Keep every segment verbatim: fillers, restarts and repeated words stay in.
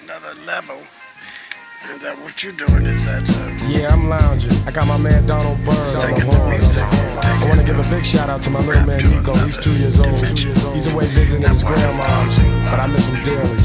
another level. And that what you're doing is that. Uh, yeah, I'm lounging. I got my man Donald Byrd on the horns. I want to give a big shout out to my little man Nico. He's two years old. He's away visiting his grandma's, but I miss him dearly.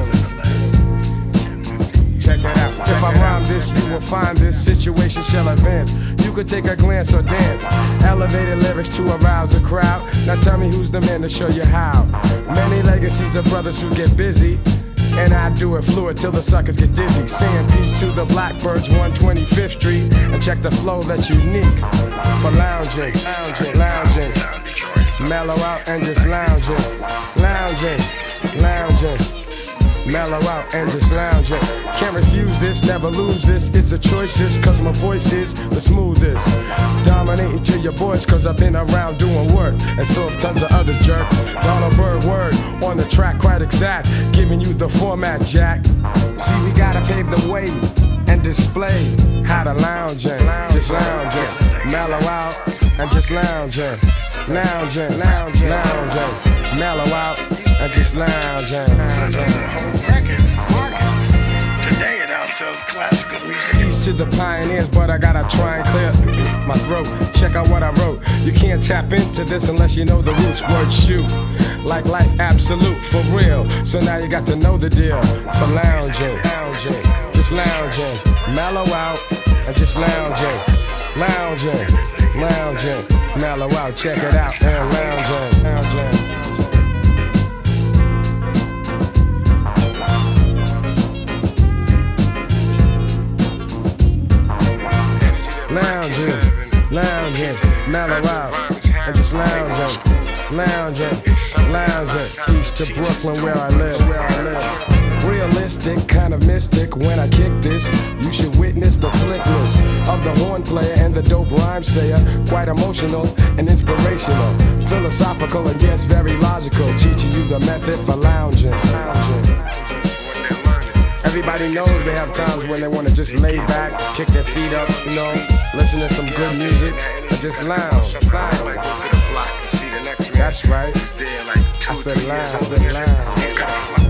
Check that out. If I rhyme this, you will find this situation shall advance. You could take a glance or dance. Elevated lyrics to arouse a crowd. Now tell me who's the man to show you how. Many legacies of brothers who get busy. And I do it fluid till the suckers get dizzy. Saying peace to the Blackbirds, one twenty-fifth Street. And check the flow that's unique for lounging, lounging, lounging. Mellow out and just lounging, lounging, lounging. Mellow out and just lounging. Can't refuse this, never lose this. It's a choice, this, cause my voice is the smoothest. Dominating to your boys, cause I've been around doing work. And so have tons of other jerk. Donald Byrd word on the track, quite exact. Giving you the format, Jack. See, we gotta pave the way and display how to lounging, just lounging. Mellow out and just lounging. Lounging, lounging, lounging. Mellow out and just lounging, lounging. Today it outsells classical music. Peace to the pioneers, but I gotta try and clear my throat. Check out what I wrote. You can't tap into this unless you know the roots. Word shoot, like life absolute, for real. So now you got to know the deal. For lounging, lounging, just lounging. Mellow out and just lounging, lounging, lounging. Mellow out, check it out, and lounging, lounging. Lounging, lounging, mellow out, and just lounging, lounging, lounging. East to Brooklyn where I live, where I live. Realistic, kind of mystic. When I kick this, you should witness the slickness of the horn player and the dope rhyme sayer. Quite emotional and inspirational, philosophical and yes, very logical. Teaching you the method for lounging, lounging. Everybody knows they have times when they want to just lay back, kick their feet up, you know, listen to some good music, and just lounge. That's right. I said lounge. I said lounge.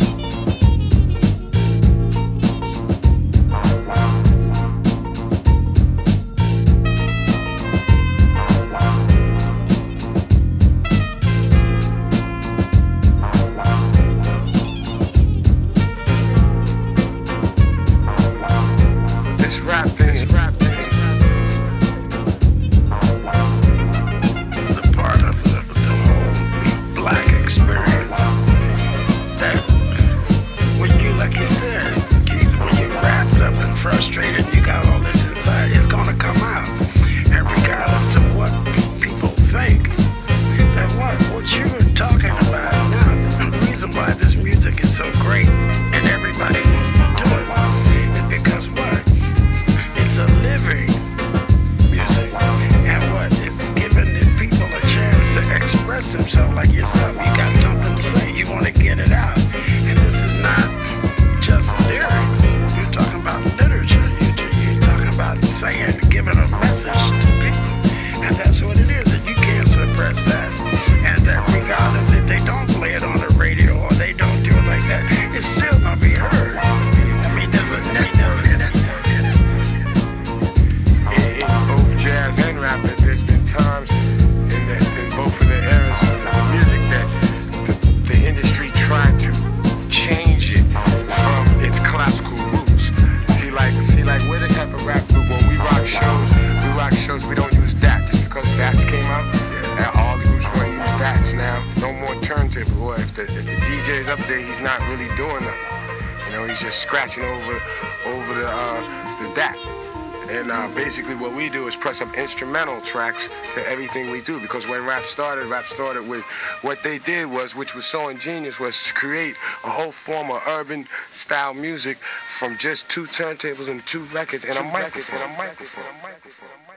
Himself like yourself, you got something to say, you want to get it out, and this is not just lyrics. You're talking about literature. You're, you're talking about saying, giving a message to people, and that's what it is. And you can't suppress that. And that regardless if they don't play it on the radio or they don't do it like that, it's still gonna be heard. I mean, there's a net, there's a net. In, in both jazz and rap, there's been times in, the, in both of the eras. Trying to change it from its classical roots. See, like, see, like we're the type of rap group when we rock shows. We rock shows. We don't use D A T just because D A Ts came out. And all the groups want to use D A Ts now. No more turntable. Boy, if the if the D J's up there, he's not really doing nothing. You know, he's just scratching over over the uh, the D A T. And uh, basically what we do is press up instrumental tracks to everything we do. Because when rap started, rap started with what they did was, which was so ingenious, was to create a whole form of urban style music from just two turntables and two records and a microphone. And a microphone.